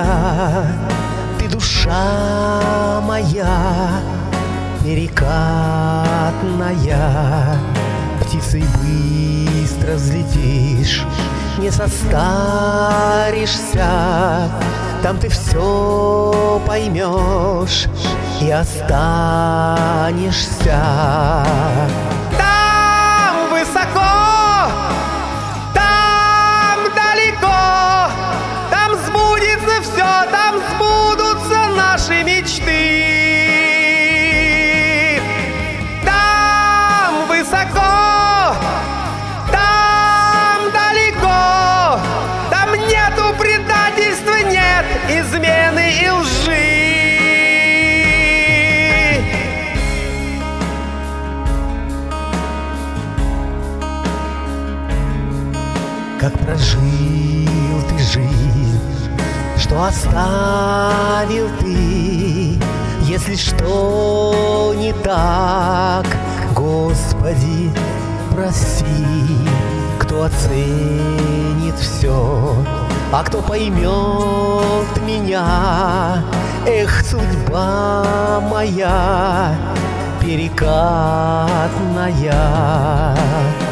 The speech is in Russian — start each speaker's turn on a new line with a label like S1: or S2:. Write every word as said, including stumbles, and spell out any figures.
S1: моя, ты душа моя, перекатная. Птицей быстро взлетишь, не состаришься. Там ты все поймешь и останешься. Там высоко, там далеко, там сбудется все, там сбудутся наши мечты. Там высоко, там далеко, там нету предательства, нет измены и лжи. Как прожил ты жизнь, что оставил ты, если что не так, Господи, прости. Кто оценит все, а кто поймет меня? Эх, судьба моя перекатная.